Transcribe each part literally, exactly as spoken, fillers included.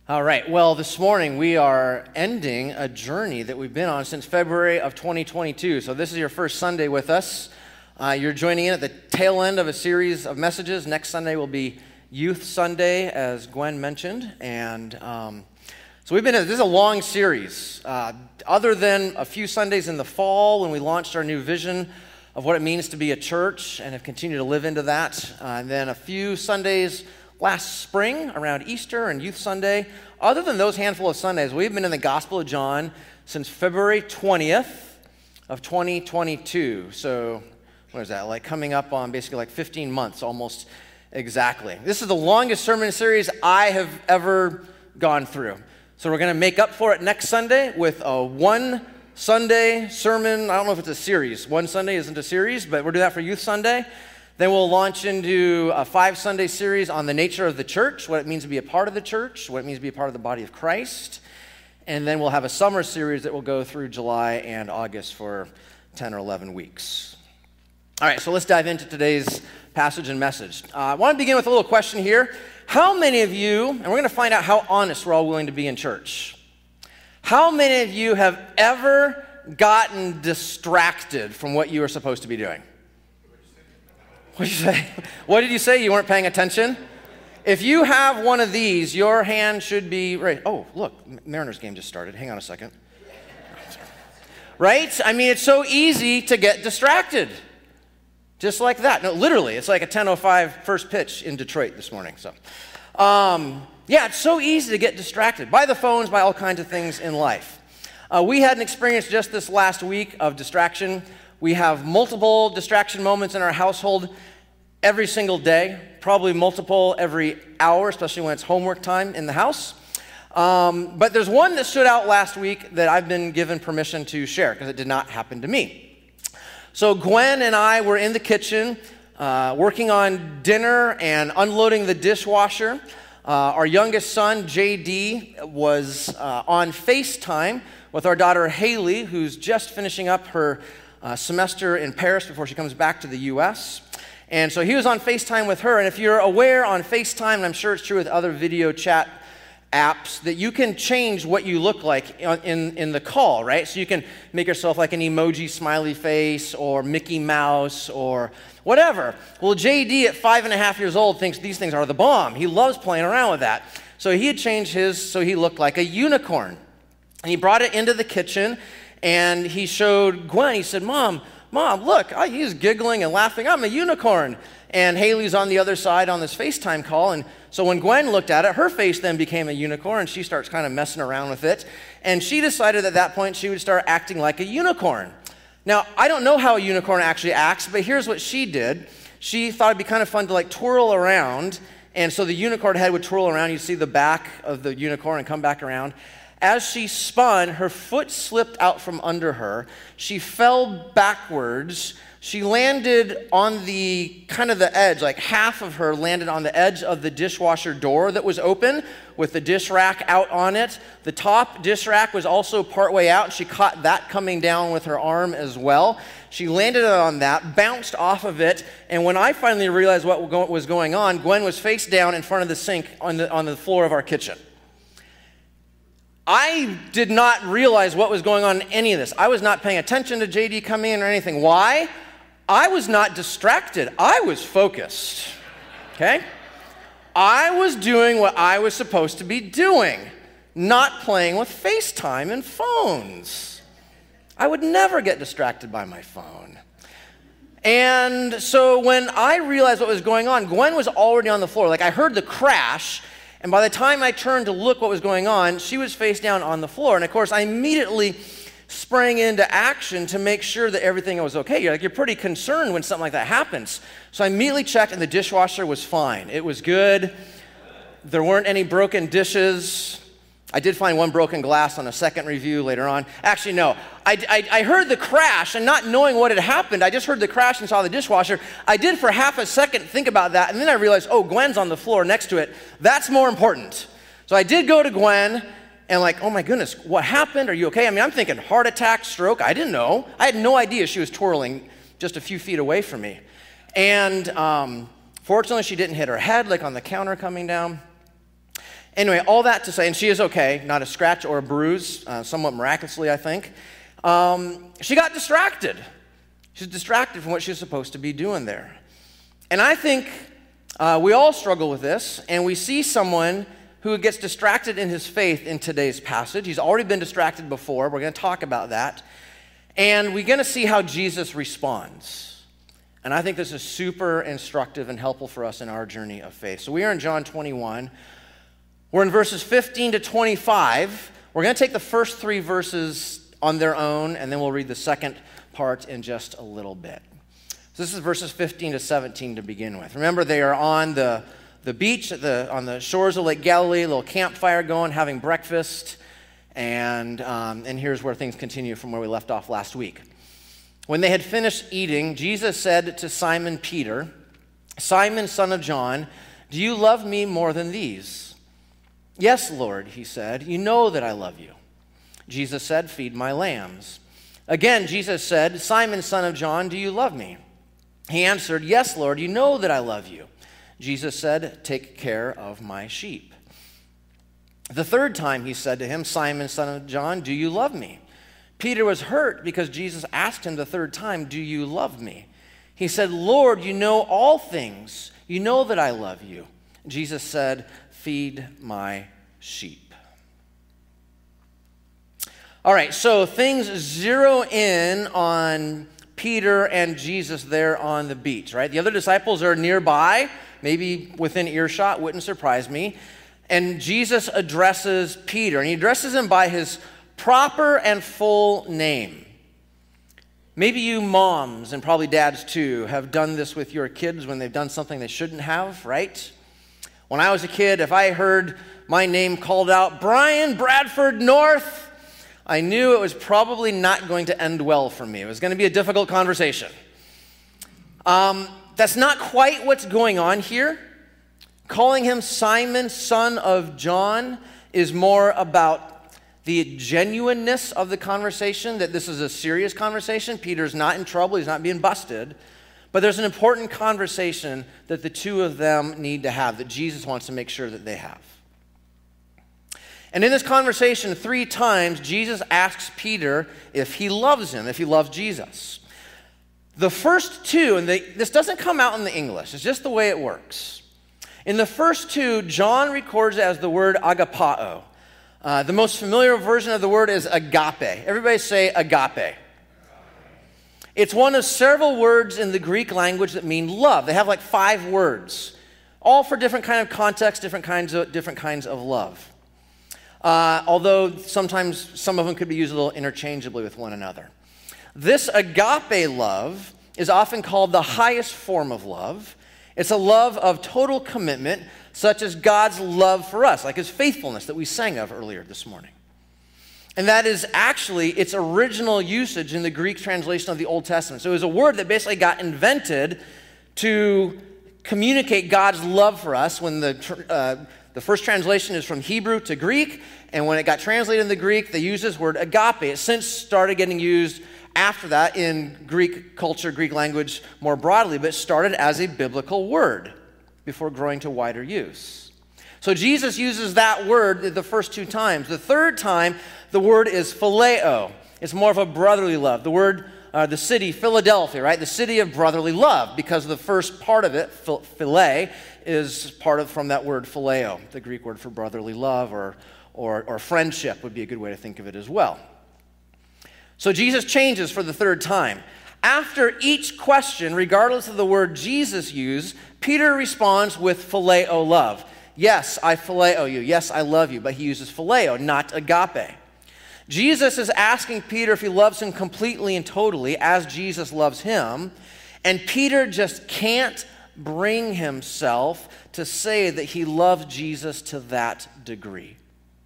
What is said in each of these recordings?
All right, well, this morning we are ending a journey that we've been on since February of twenty twenty-two. So this is your first Sunday with us. Uh, you're joining in at the tail end of a series of messages. Next Sunday will be Youth Sunday, as Gwen mentioned. And um, so we've been, this is a long series. Uh, other than a few Sundays in the fall when we launched our new vision of what it means to be a church and have continued to live into that. Uh, and then a few Sundays last spring around Easter and Youth Sunday. Other than those handful of Sundays, we've been in the Gospel of John since February twentieth of twenty twenty-two. So what is that, like coming up on basically like fifteen months almost exactly. This is the longest sermon series I have ever gone through. So we're going to make up for it next Sunday with a one Sunday sermon. I don't know if it's a series. One Sunday isn't a series, but we'll do that for Youth Sunday. Then we'll launch into a five Sunday series on the nature of the church, what it means to be a part of the church, what it means to be a part of the body of Christ. And then we'll have a summer series that will go through July and August for ten or eleven weeks. All right, so let's dive into today's passage and message. Uh, I want to begin with a little question here. How many of you, and we're going to find out how honest we're all willing to be in church, how many of you have ever gotten distracted from what you were supposed to be doing? What did you say? What did you say? You weren't paying attention? If you have one of these, your hand should be right. Oh, look, Mariners game just started. Hang on a second. Right? I mean, it's so easy to get distracted. Just like that. No, literally, it's like a ten oh five first pitch in Detroit this morning. So, um, yeah, it's so easy to get distracted by the phones, by all kinds of things in life. Uh, we had an experience just this last week of distraction. We have multiple distraction moments in our household every single day, probably multiple every hour, especially when it's homework time in the house. Um, but there's one that stood out last week that I've been given permission to share because it did not happen to me. So Gwen and I were in the kitchen uh, working on dinner and unloading the dishwasher. Uh, our youngest son, J D, was uh, on FaceTime with our daughter, Haley, who's just finishing up her Uh, semester in Paris before she comes back to the U S. And so he was on FaceTime with her. And if you're aware on FaceTime, and I'm sure it's true with other video chat apps, that you can change what you look like in, in the call, right? So you can make yourself like an emoji smiley face or Mickey Mouse or whatever. Well, J D at five and a half years old thinks these things are the bomb. He loves playing around with that. So he had changed his so he looked like a unicorn. And he brought it into the kitchen. And he showed Gwen, he said, Mom, Mom, look, I, he's giggling and laughing. I'm a unicorn. And Haley's on the other side on this FaceTime call. And so when Gwen looked at it, her face then became a unicorn. And she starts kind of messing around with it. And she decided at that point she would start acting like a unicorn. Now, I don't know how a unicorn actually acts, but here's what she did. She thought it'd be kind of fun to like twirl around. And so the unicorn head would twirl around. You'd see the back of the unicorn and come back around. As she spun, her foot slipped out from under her. She fell backwards. She landed on the kind of the edge, like half of her landed on the edge of the dishwasher door that was open with the dish rack out on it. The top dish rack was also partway out. She caught that coming down with her arm as well. She landed on that, bounced off of it, and when I finally realized what was going on, Gwen was face down in front of the sink on the, on the floor of our kitchen. I did not realize what was going on in any of this. I was not paying attention to J D coming in or anything. Why? I was not distracted. I was focused, okay? I was doing what I was supposed to be doing, not playing with FaceTime and phones. I would never get distracted by my phone. And so when I realized what was going on, Gwen was already on the floor. Like I heard the crash. And by the time I turned to look what was going on, she was face down on the floor. And of course, I immediately sprang into action to make sure that everything was okay. You're like, you're pretty concerned when something like that happens. So I immediately checked and the dishwasher was fine. It was good. There weren't any broken dishes. I did find one broken glass on a second review later on. Actually, no. I, I, I heard the crash, and not knowing what had happened, I just heard the crash and saw the dishwasher. I did for half a second think about that, and then I realized, oh, Gwen's on the floor next to it. That's more important. So I did go to Gwen, and like, oh my goodness, what happened? Are you okay? I mean, I'm thinking heart attack, stroke. I didn't know. I had no idea she was twirling just a few feet away from me. And um, fortunately, she didn't hit her head like on the counter coming down. Anyway, all that to say, and she is okay, not a scratch or a bruise, uh, somewhat miraculously, I think. Um, she got distracted. She's distracted from what she's supposed to be doing there. And I think uh, we all struggle with this, and we see someone who gets distracted in his faith in today's passage. He's already been distracted before. We're going to talk about that. And we're going to see how Jesus responds. And I think this is super instructive and helpful for us in our journey of faith. So we are in John twenty-one. We're in verses fifteen to twenty-five. We're going to take the first three verses on their own, and then we'll read the second part in just a little bit. So this is verses fifteen to seventeen to begin with. Remember, they are on the, the beach at the, on the shores of Lake Galilee, a little campfire going, having breakfast. And, um, and here's where things continue from where we left off last week. When they had finished eating, Jesus said to Simon Peter, "Simon, son of John, do you love me more than these?" "Yes, Lord," he said, "you know that I love you." Jesus said, "Feed my lambs." Again, Jesus said, "Simon, son of John, do you love me?" He answered, "Yes, Lord, you know that I love you." Jesus said, "Take care of my sheep." The third time he said to him, "Simon, son of John, do you love me?" Peter was hurt because Jesus asked him the third time, "Do you love me?" He said, "Lord, you know all things. You know that I love you." Jesus said, "Feed my sheep." All right, so things zero in on Peter and Jesus there on the beach, right? The other disciples are nearby, maybe within earshot, wouldn't surprise me. And Jesus addresses Peter, and he addresses him by his proper and full name. Maybe you moms, and probably dads too, have done this with your kids when they've done something they shouldn't have, right? When I was a kid, if I heard my name called out, "Brian Bradford North," I knew it was probably not going to end well for me. It was going to be a difficult conversation. Um, that's not quite what's going on here. Calling him Simon, son of John, is more about the genuineness of the conversation, that this is a serious conversation. Peter's not in trouble. He's not being busted. But there's an important conversation that the two of them need to have, that Jesus wants to make sure that they have. And in this conversation, three times, Jesus asks Peter if he loves him, if he loves Jesus. The first two, and they, this doesn't come out in the English, it's just the way it works. In the first two, John records it as the word agapao. Uh, the most familiar version of the word is agape. Everybody say agape. It's one of several words in the Greek language that mean love. They have like five words, all for different kind of context, different kinds of, different kinds of love. Uh, although sometimes some of them could be used a little interchangeably with one another. This agape love is often called the highest form of love. It's a love of total commitment, such as God's love for us, like his faithfulness that we sang of earlier this morning. And that is actually its original usage in the Greek translation of the Old Testament. So it was a word that basically got invented to communicate God's love for us when the, uh, the first translation is from Hebrew to Greek, and when it got translated in the Greek, they used this word agape. It since started getting used after that in Greek culture, Greek language more broadly, but it started as a biblical word before growing to wider use. So Jesus uses that word the first two times. The third time, the word is phileo. It's more of a brotherly love. The word, uh, the city, Philadelphia, right? The city of brotherly love, because the first part of it, phile, is part of from that word phileo, the Greek word for brotherly love or, or, or friendship would be a good way to think of it as well. So Jesus changes for the third time. After each question, regardless of the word Jesus used, Peter responds with phileo love. Yes, I phileo you. Yes, I love you. But he uses phileo, not agape. Jesus is asking Peter if he loves him completely and totally, as Jesus loves him. And Peter just can't bring himself to say that he loves Jesus to that degree.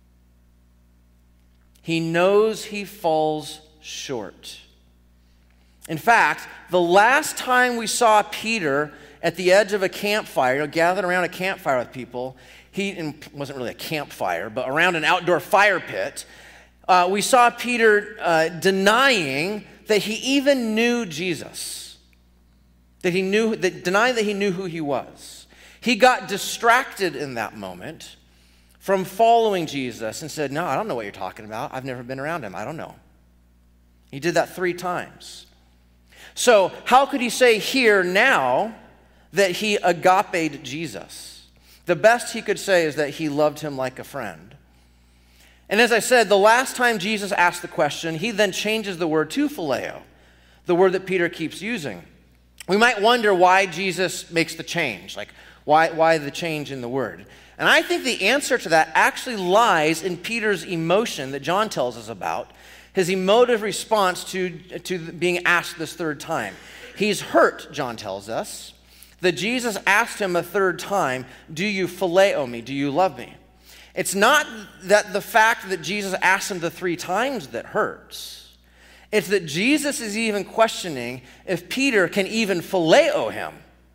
He knows he falls short. In fact, the last time we saw Peter at the edge of a campfire, you know, gathered around a campfire with people, he it wasn't really a campfire, but around an outdoor fire pit, uh, we saw Peter uh, denying that he even knew Jesus, that he knew, that denying that he knew who he was. He got distracted in that moment from following Jesus and said, no, I don't know what you're talking about. I've never been around him. I don't know. He did that three times. So how could he say here now that he agaped Jesus? The best he could say is that he loved him like a friend. And as I said, the last time Jesus asked the question, he then changes the word to phileo, the word that Peter keeps using. We might wonder why Jesus makes the change, like why, why the change in the word. And I think the answer to that actually lies in Peter's emotion that John tells us about, his emotive response to, to being asked this third time. He's hurt, John tells us, that Jesus asked him a third time, do you phileo me? Do you love me? It's not that the fact that Jesus asked him the three times that hurts. It's that Jesus is even questioning if Peter can even phileo him.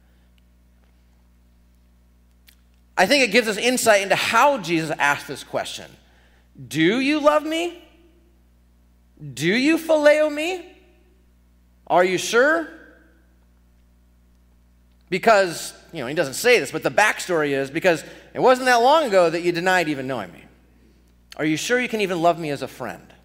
I think it gives us insight into how Jesus asked this question. Do you love me? Do you phileo me? Are you sure? Because, you know, he doesn't say this, but the backstory is because it wasn't that long ago that you denied even knowing me. Are you sure you can even love me as a friend?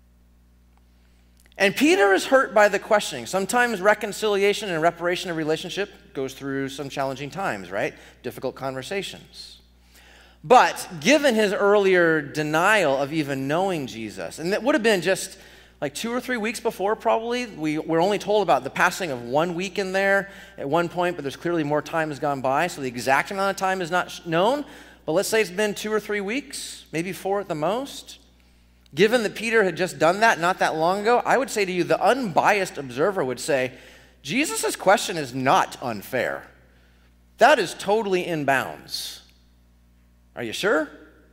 And Peter is hurt by the questioning. Sometimes reconciliation and reparation of relationship goes through some challenging times, right? Difficult conversations. But given his earlier denial of even knowing Jesus, and that would have been just like two or three weeks before probably, we, we're only told about the passing of one week in there at one point, but there's clearly more time has gone by, so the exact amount of time is not known, but let's say it's been two or three weeks, maybe four at the most. Given that Peter had just done that not that long ago, I would say to you, the unbiased observer would say, Jesus' question is not unfair. That is totally in bounds. Are you sure?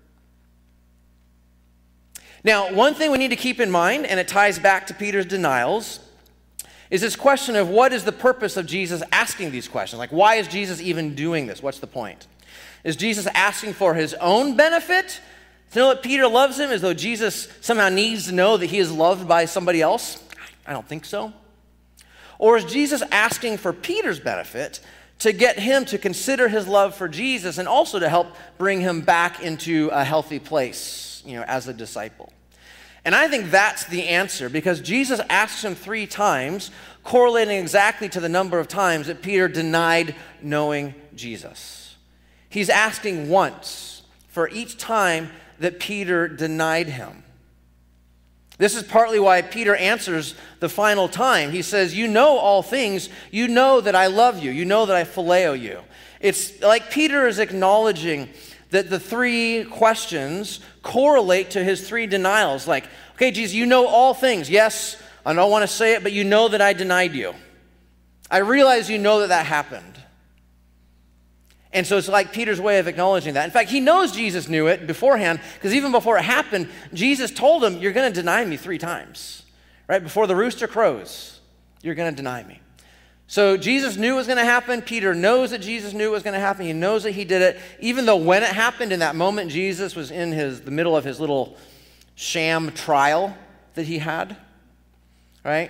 Now, one thing we need to keep in mind, and it ties back to Peter's denials, is this question of what is the purpose of Jesus asking these questions? Like, why is Jesus even doing this? What's the point? Is Jesus asking for his own benefit? To know that Peter loves him as though Jesus somehow needs to know that he is loved by somebody else? I don't think so. Or is Jesus asking for Peter's benefit to get him to consider his love for Jesus and also to help bring him back into a healthy place, you know, as a disciple? And I think that's the answer, because Jesus asks him three times, correlating exactly to the number of times that Peter denied knowing Jesus. He's asking once for each time that Peter denied him. This is partly why Peter answers the final time. He says, you know all things. You know that I love you. You know that I phileo you. It's like Peter is acknowledging that the three questions correlate to his three denials. Like, okay, Jesus, you know all things. Yes, I don't want to say it, but you know that I denied you. I realize you know that that happened. And so it's like Peter's way of acknowledging that. In fact, he knows Jesus knew it beforehand, because even before it happened, Jesus told him, you're going to deny me three times. Right? Before the rooster crows, you're going to deny me. So Jesus knew it was going to happen. Peter knows that Jesus knew it was going to happen. He knows that he did it. Even though when it happened, in that moment, Jesus was in his the middle of his little sham trial that he had. Right?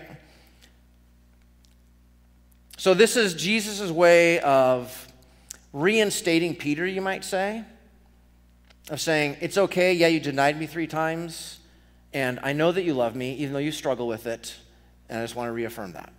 So this is Jesus' way of reinstating Peter, you might say, of saying, it's okay, yeah, you denied me three times, and I know that you love me, even though you struggle with it, and I just want to reaffirm that.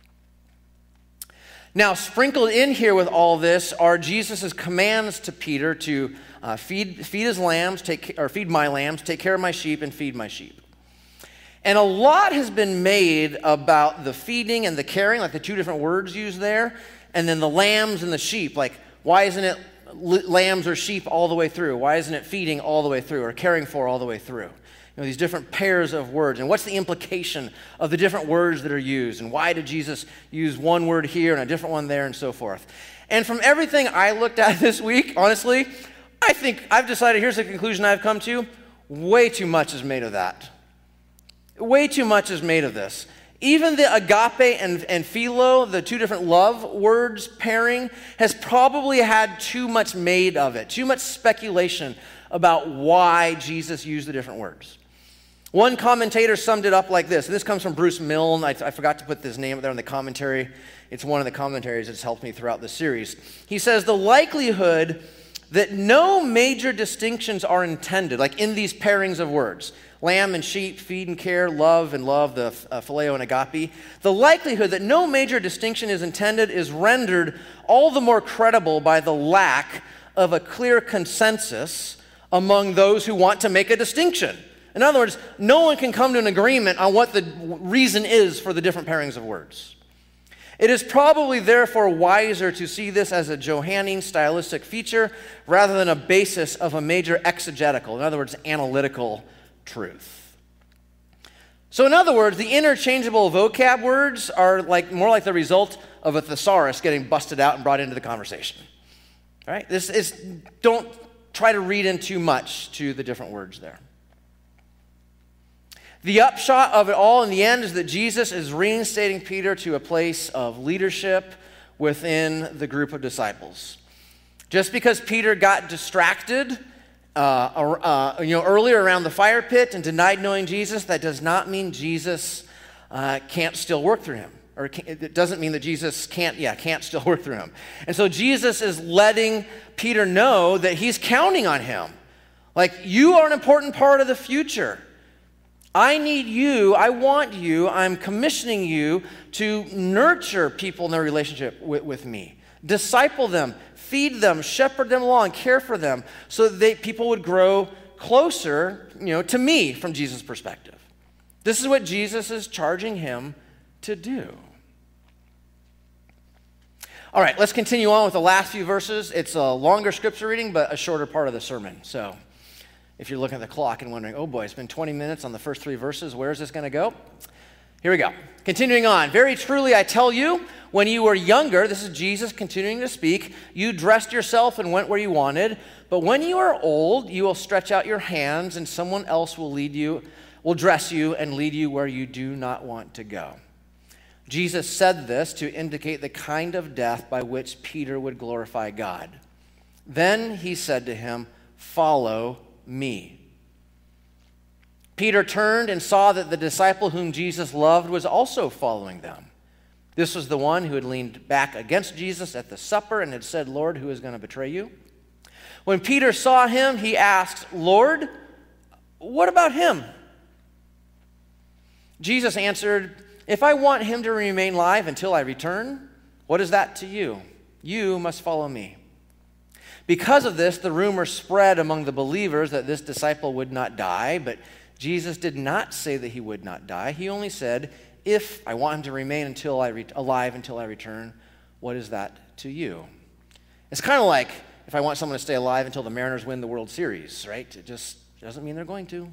Now, sprinkled in here with all this are Jesus' commands to Peter to uh, feed, feed his lambs, take, or feed my lambs, take care of my sheep, and feed my sheep. And a lot has been made about the feeding and the caring, like the two different words used there, and then the lambs and the sheep, like, why isn't it lambs or sheep all the way through? Why isn't it feeding all the way through or caring for all the way through? You know, these different pairs of words. And what's the implication of the different words that are used? And why did Jesus use one word here and a different one there and so forth? And from everything I looked at this week, honestly, I think I've decided, here's the conclusion I've come to. Way too much is made of that. Way too much is made of this. Even the agape and, and philo, the two different love words pairing, has probably had too much made of it, too much speculation about why Jesus used the different words. One commentator summed it up like this, and this comes from Bruce Milne. I, I forgot to put this name there in the commentary. It's one of the commentaries that's helped me throughout the series. He says, the likelihood that no major distinctions are intended, like in these pairings of words, lamb and sheep, feed and care, love and love, the uh, phileo and agape, the likelihood that no major distinction is intended is rendered all the more credible by the lack of a clear consensus among those who want to make a distinction. In other words, no one can come to an agreement on what the reason is for the different pairings of words. It is probably therefore wiser to see this as a Johannine stylistic feature rather than a basis of a major exegetical, in other words, analytical truth. So in other words, the interchangeable vocab words are like more like the result of a thesaurus getting busted out and brought into the conversation. All right? This is, don't try to read in too much to the different words there. The upshot of it all in the end is that Jesus is reinstating Peter to a place of leadership within the group of disciples. Just because Peter got distracted uh, uh, you know, earlier around the fire pit and denied knowing Jesus, that does not mean Jesus uh, can't still work through him. Or it doesn't mean that Jesus can't, yeah, can't still work through him. And so Jesus is letting Peter know that he's counting on him. Like, you are an important part of the future. I need you, I want you, I'm commissioning you to nurture people in their relationship with, with me. Disciple them, feed them, shepherd them along, care for them, so that they, people would grow closer, you know, to me from Jesus' perspective. This is what Jesus is charging him to do. All right, let's continue on with the last few verses. It's a longer scripture reading, but a shorter part of the sermon. So if you're looking at the clock and wondering, oh boy, it's been twenty minutes on the first three verses, where is this going to go? Here we go. Continuing on. Very truly I tell you, when you were younger, this is Jesus continuing to speak, you dressed yourself and went where you wanted, but when you are old, you will stretch out your hands and someone else will lead you, will dress you and lead you where you do not want to go. Jesus said this to indicate the kind of death by which Peter would glorify God. Then he said to him, follow me. Peter turned and saw that the disciple whom Jesus loved was also following them. This was the one who had leaned back against Jesus at the supper and had said, Lord, who is going to betray you? When Peter saw him, he asked, Lord, what about him? Jesus answered, if I want him to remain alive until I return, what is that to you? You must follow me. Because of this, the rumor spread among the believers that this disciple would not die, but Jesus did not say that he would not die. He only said, if I want him to remain until I re- alive until I return, what is that to you? It's kind of like if I want someone to stay alive until the Mariners win the World Series, right? It just doesn't mean they're going to.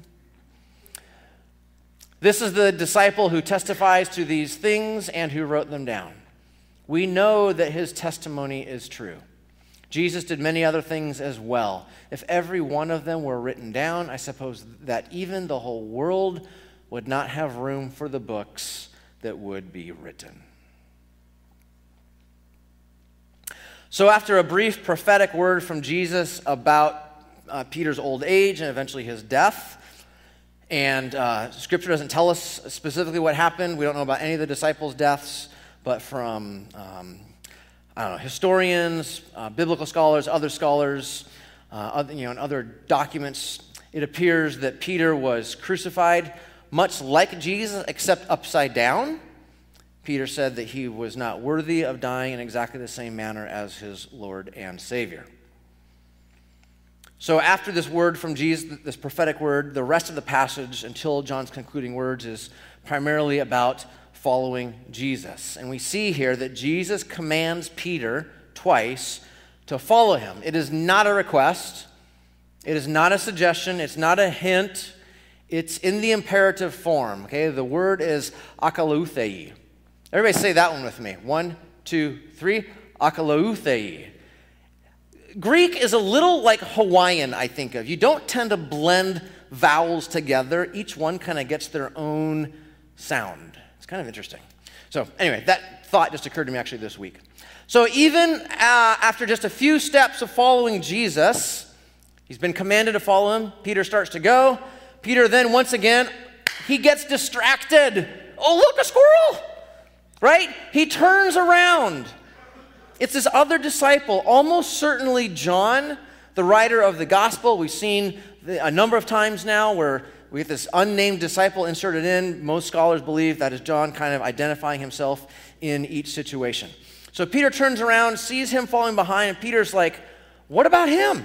This is the disciple who testifies to these things and who wrote them down. We know that his testimony is true. Jesus did many other things as well. If every one of them were written down, I suppose that even the whole world would not have room for the books that would be written. So after a brief prophetic word from Jesus about uh, Peter's old age and eventually his death, and uh, Scripture doesn't tell us specifically what happened. We don't know about any of the disciples' deaths, but from um, I don't know, historians, uh, biblical scholars, other scholars, uh, other, you know, and other documents, it appears that Peter was crucified much like Jesus, except upside down. Peter said that he was not worthy of dying in exactly the same manner as his Lord and Savior. So after this word from Jesus, this prophetic word, the rest of the passage until John's concluding words is primarily about following Jesus. And we see here that Jesus commands Peter twice to follow him. It is not a request. It is not a suggestion. It's not a hint. It's in the imperative form. Okay, the word is akalouthei. Everybody say that one with me. One, two, three. Akalouthei. Greek is a little like Hawaiian, I think of. You don't tend to blend vowels together. Each one kind of gets their own sound. It's kind of interesting. So anyway, that thought just occurred to me actually this week. So even uh, after just a few steps of following Jesus, he's been commanded to follow him. Peter starts to go. Peter then once again, he gets distracted. Oh, look, a squirrel, right? He turns around. It's this other disciple, almost certainly John, the writer of the gospel. We've seen a number of times now where we get this unnamed disciple inserted in. Most scholars believe that is John kind of identifying himself in each situation. So Peter turns around, sees him falling behind, and Peter's like, what about him?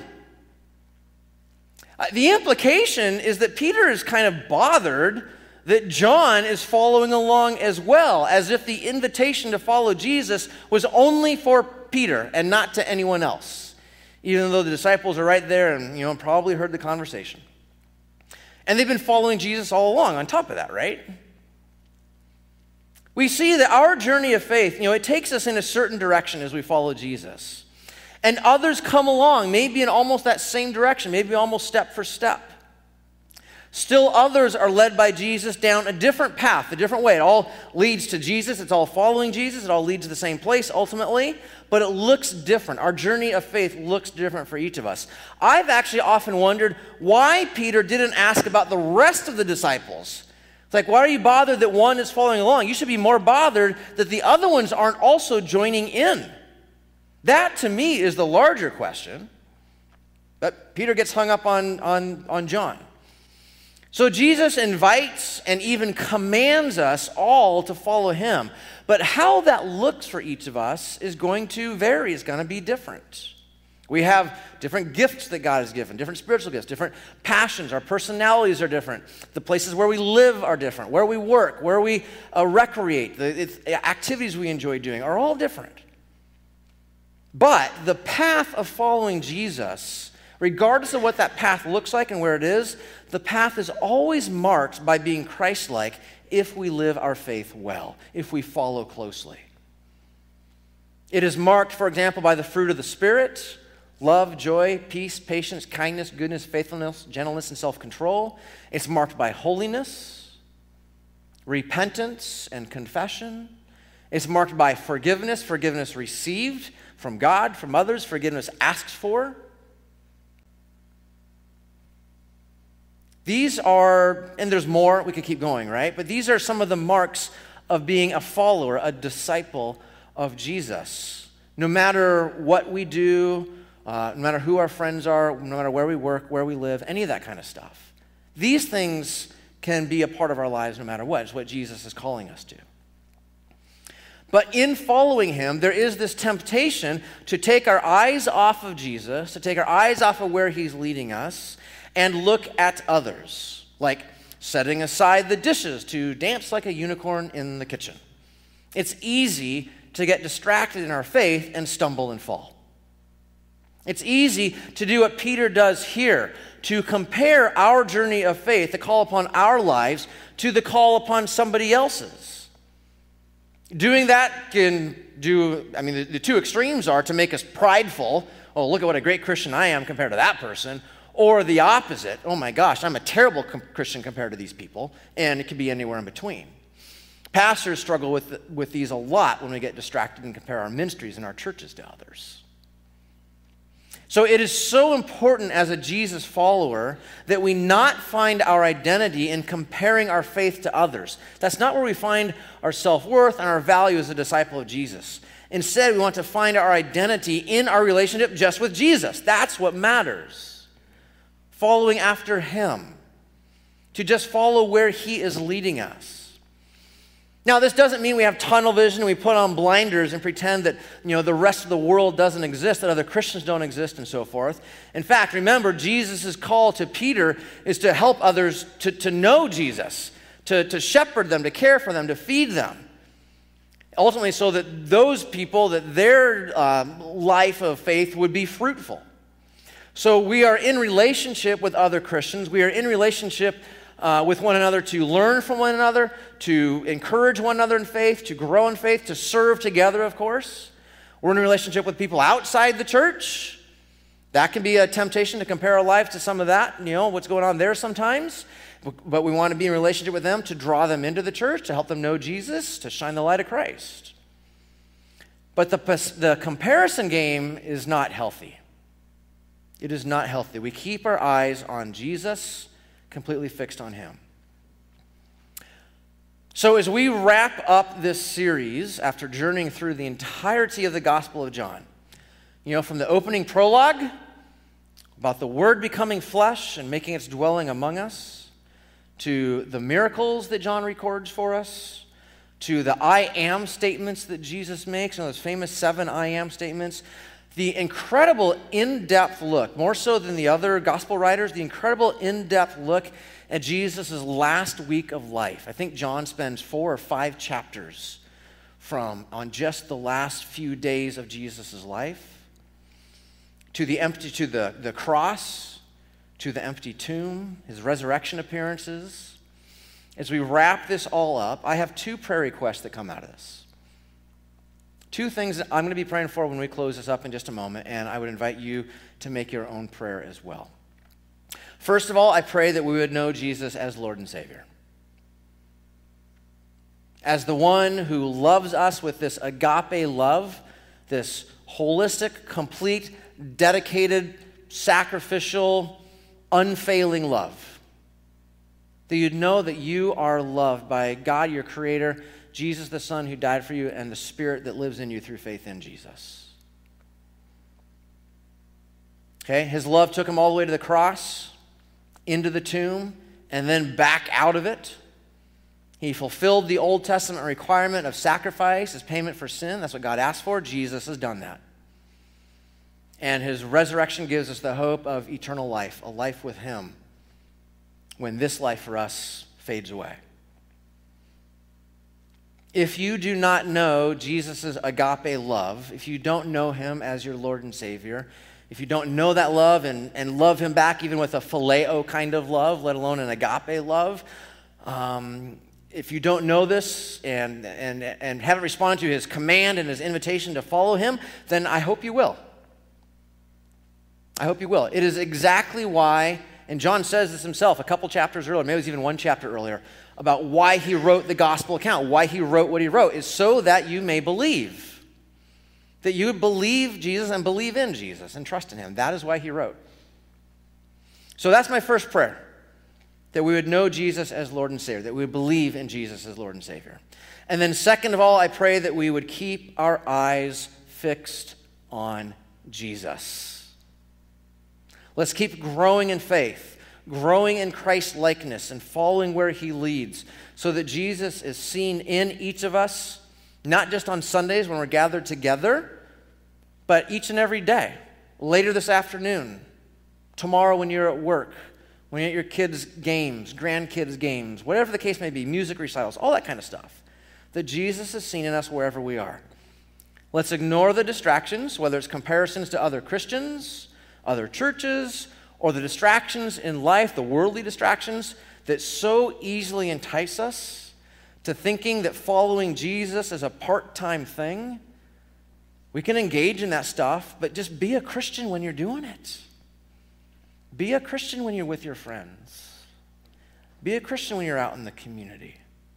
Uh, the implication is that Peter is kind of bothered that John is following along as well, as if the invitation to follow Jesus was only for Peter and not to anyone else, even though the disciples are right there and, you know, probably heard the conversation. And they've been following Jesus all along on top of that, right? We see that our journey of faith, you know, it takes us in a certain direction as we follow Jesus. And others come along, maybe in almost that same direction, maybe almost step for step. Still others are led by Jesus down a different path, a different way. It all leads to Jesus. It's all following Jesus. It all leads to the same place ultimately, but it looks different. Our journey of faith looks different for each of us. I've actually often wondered why Peter didn't ask about the rest of the disciples. It's like, why are you bothered that one is following along? You should be more bothered that the other ones aren't also joining in. That, to me, is the larger question. But Peter gets hung up on, on, on John. So Jesus invites and even commands us all to follow him. But how that looks for each of us is going to vary, is going to be different. We have different gifts that God has given, different spiritual gifts, different passions. Our personalities are different. The places where we live are different. Where we work, where we uh, recreate, the activities we enjoy doing are all different. But the path of following Jesus, regardless of what that path looks like and where it is, the path is always marked by being Christ-like if we live our faith well, if we follow closely. It is marked, for example, by the fruit of the Spirit: love, joy, peace, patience, kindness, goodness, faithfulness, gentleness, and self-control. It's marked by holiness, repentance, and confession. It's marked by forgiveness, forgiveness received from God, from others, forgiveness asked for. These are, and there's more, we could keep going, right? But these are some of the marks of being a follower, a disciple of Jesus. No matter what we do, uh, no matter who our friends are, no matter where we work, where we live, any of that kind of stuff. These things can be a part of our lives no matter what. It's what Jesus is calling us to. But in following him, there is this temptation to take our eyes off of Jesus, to take our eyes off of where he's leading us, and look at others, like setting aside the dishes to dance like a unicorn in the kitchen. It's easy to get distracted in our faith and stumble and fall. It's easy to do what Peter does here, to compare our journey of faith, the call upon our lives, to the call upon somebody else's. Doing that can do, I mean, the, the two extremes are to make us prideful. Oh, look at what a great Christian I am compared to that person. Or the opposite. Oh my gosh, I'm a terrible com- Christian compared to these people. And it can be anywhere in between. Pastors struggle with, with these a lot when we get distracted and compare our ministries and our churches to others. So it is so important as a Jesus follower that we not find our identity in comparing our faith to others. That's not where we find our self-worth and our value as a disciple of Jesus. Instead, we want to find our identity in our relationship just with Jesus. That's what matters. Following after him, to just follow where he is leading us. Now, this doesn't mean we have tunnel vision and we put on blinders and pretend that, you know, the rest of the world doesn't exist, that other Christians don't exist, and so forth. In fact, remember, Jesus' call to Peter is to help others to, to know Jesus, to, to shepherd them, to care for them, to feed them. Ultimately, so that those people, that their um, life of faith would be fruitful. So we are in relationship with other Christians. We are in relationship uh, with one another to learn from one another, to encourage one another in faith, to grow in faith, to serve together, of course. We're in a relationship with people outside the church. That can be a temptation to compare our lives to some of that, you know, what's going on there sometimes. But we want to be in relationship with them to draw them into the church, to help them know Jesus, to shine the light of Christ. But the, the comparison game is not healthy. It is not healthy. We keep our eyes on Jesus, completely fixed on him. So as we wrap up this series, after journeying through the entirety of the Gospel of John, you know, from the opening prologue about the Word becoming flesh and making its dwelling among us, to the miracles that John records for us, to the I am statements that Jesus makes, and those famous seven I am statements, the incredible in-depth look, more so than the other gospel writers, the incredible in-depth look at Jesus' last week of life. I think John spends four or five chapters from on just the last few days of Jesus' life, to the empty, to the, the cross, to the empty tomb, his resurrection appearances. As we wrap this all up, I have two prayer requests that come out of this. Two things that I'm going to be praying for when we close this up in just a moment, and I would invite you to make your own prayer as well. First of all, I pray that we would know Jesus as Lord and Savior, as the one who loves us with this agape love, this holistic, complete, dedicated, sacrificial, unfailing love. That you'd know that you are loved by God, your Creator, Jesus the Son who died for you, and the Spirit that lives in you through faith in Jesus. Okay, his love took him all the way to the cross, into the tomb, and then back out of it. He fulfilled the Old Testament requirement of sacrifice as payment for sin. That's what God asked for. Jesus has done that. And his resurrection gives us the hope of eternal life, a life with him, when this life for us fades away. If you do not know Jesus' agape love, if you don't know him as your Lord and Savior, if you don't know that love and, and love him back even with a phileo kind of love, let alone an agape love, um, if you don't know this and, and, and haven't responded to his command and his invitation to follow him, then I hope you will. I hope you will. It is exactly why, and John says this himself a couple chapters earlier, maybe it was even one chapter earlier, about why he wrote the gospel account, why he wrote what he wrote, is so that you may believe. That you would believe Jesus and believe in Jesus and trust in him. That is why he wrote. So that's my first prayer, that we would know Jesus as Lord and Savior, that we would believe in Jesus as Lord and Savior. And then second of all, I pray that we would keep our eyes fixed on Jesus. Let's keep growing in faith, growing in Christ-likeness and following where he leads, so that Jesus is seen in each of us, not just on Sundays when we're gathered together, but each and every day, later this afternoon, tomorrow when you're at work, when you're at your kids' games, grandkids' games, whatever the case may be, music recitals, all that kind of stuff, that Jesus is seen in us wherever we are. Let's ignore the distractions, whether it's comparisons to other Christians, other churches, or the distractions in life, the worldly distractions that so easily entice us to thinking that following Jesus is a part-time thing. We can engage in that stuff, but just be a Christian when you're doing it. Be a Christian when you're with your friends. Be a Christian when you're out in the community.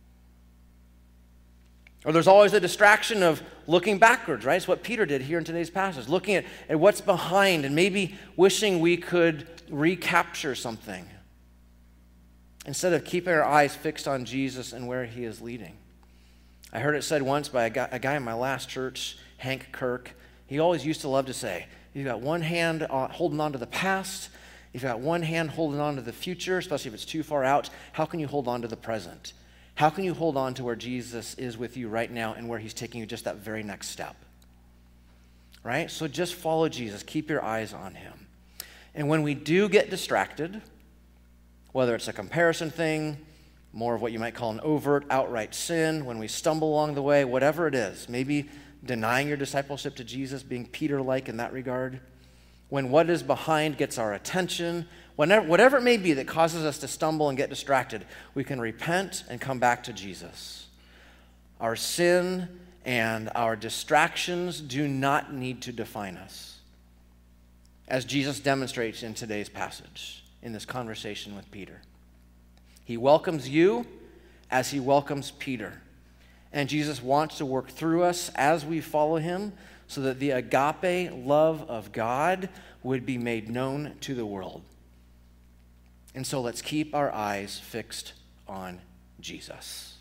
Or there's always the distraction of looking backwards, right? It's what Peter did here in today's passage, looking at, at what's behind and maybe wishing we could recapture something instead of keeping our eyes fixed on Jesus and where he is leading. I heard it said once by a guy, a guy in my last church, Hank Kirk. He always used to love to say, you've got one hand uh, holding on to the past, you've got one hand holding on to the future, especially if it's too far out. How can you hold on to the present? How can you hold on to where Jesus is with you right now and where he's taking you just that very next step? Right? So just follow Jesus. Keep your eyes on him. And when we do get distracted, whether it's a comparison thing, more of what you might call an overt, outright sin, when we stumble along the way, whatever it is, maybe denying your discipleship to Jesus, being Peter-like in that regard, when what is behind gets our attention, whenever, whatever it may be that causes us to stumble and get distracted, we can repent and come back to Jesus. Our sin and our distractions do not need to define us, as Jesus demonstrates in today's passage, in this conversation with Peter. He welcomes you as he welcomes Peter. And Jesus wants to work through us as we follow him so that the agape love of God would be made known to the world. And so let's keep our eyes fixed on Jesus.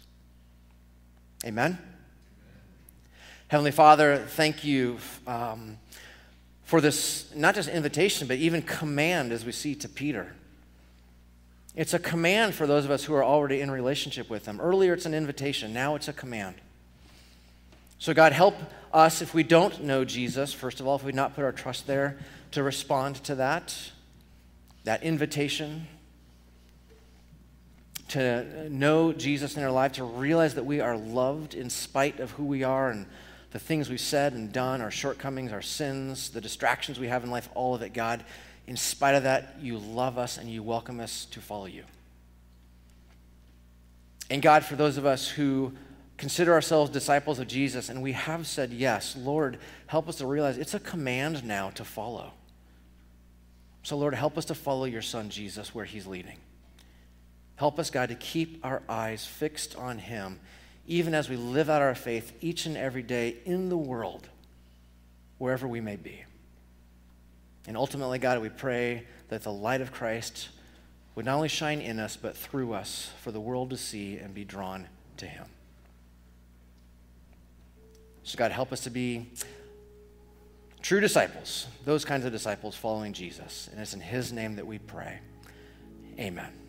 Amen? Heavenly Father, thank you um, for this, not just invitation, but even command as we see to Peter. It's a command for those of us who are already in relationship with him. Earlier it's an invitation, now it's a command. So God, help us if we don't know Jesus, first of all, if we've not put our trust there, to respond to that, that invitation, to know Jesus in our life, to realize that we are loved in spite of who we are and the things we've said and done, our shortcomings, our sins, the distractions we have in life, all of it. God, in spite of that, you love us and you welcome us to follow you. And God, for those of us who consider ourselves disciples of Jesus and we have said yes, Lord, help us to realize it's a command now to follow. So Lord, help us to follow your Son Jesus where he's leading. Help us, God, to keep our eyes fixed on him, even as we live out our faith each and every day in the world, wherever we may be. And ultimately, God, we pray that the light of Christ would not only shine in us, but through us for the world to see and be drawn to him. So God, help us to be true disciples, those kinds of disciples following Jesus. And it's in his name that we pray. Amen.